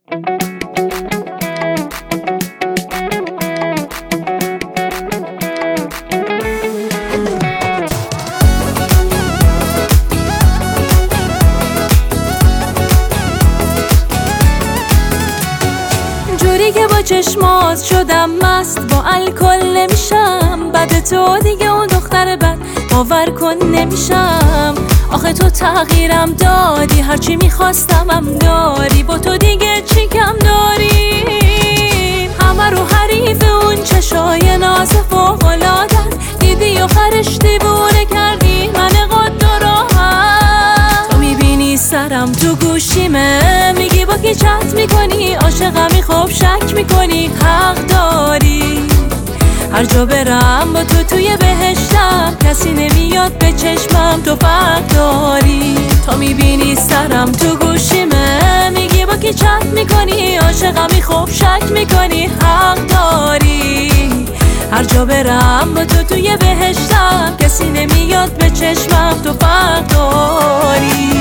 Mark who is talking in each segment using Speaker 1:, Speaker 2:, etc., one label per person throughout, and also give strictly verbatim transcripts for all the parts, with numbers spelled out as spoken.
Speaker 1: جوری که با چشمات شدم مست، با الکل نمیشم بعد تو دیگه اون دختر بد باور کن نمیشم. آخه تو تغییرم دادی، هرچی میخواستم هم داری، با تو دیگه چی کم داری؟ همه رو حریف اون چشای ناز فوق‌العاده‌ت دیدی و خرش دیوونه کردی من قد و راحت. تو میبینی سرم تو گوشیمه، میگی با کی چت میکنی، عاشقمی خب شک میکنی، حق داری. هر جا برم با تو توی بهشتم، کسی نمیاد به چشمم، تو فرق داری. تو میبینی سرم تو گوشیمه، میگی با کی چت میکنی، عاشقمی خب شک میکنی، حق داری. هر جا برم با تو توی بهشتم، کسی نمیاد به چشمم، تو فرق داری.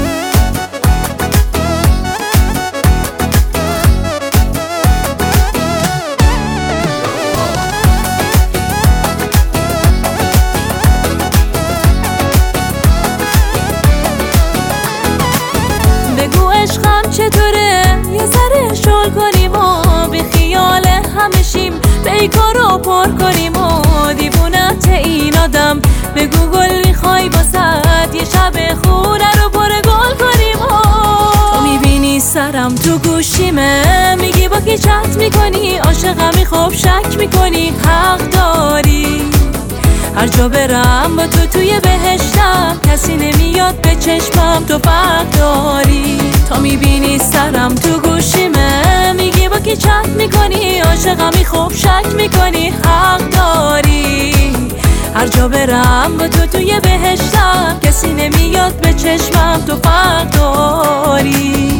Speaker 1: بگو عشقم چطوره، یه ذره شل کنیم و بی خیال همشیم، بیکار رو پر کنیم و دیوونت این آدم. بگو گل میخوای واسد، یه شب خونه رو پر گل کنیم و تو میبینی سرم تو گوشیمه، میگی با کی چت میکنی، عاشقمی خب شک میکنی، حق داری. هر جا برم با تو توی بهشتم، کسی نمیاد به چشمم، تو فرق داری. تو میبینی سرم تو گوشیمه، میگی با کی چت میکنی، عاشقمی خب شک میکنی، حق داری. هر جا برم با تو توی بهشتم، کسی نمیاد به چشمم، تو فرق داری.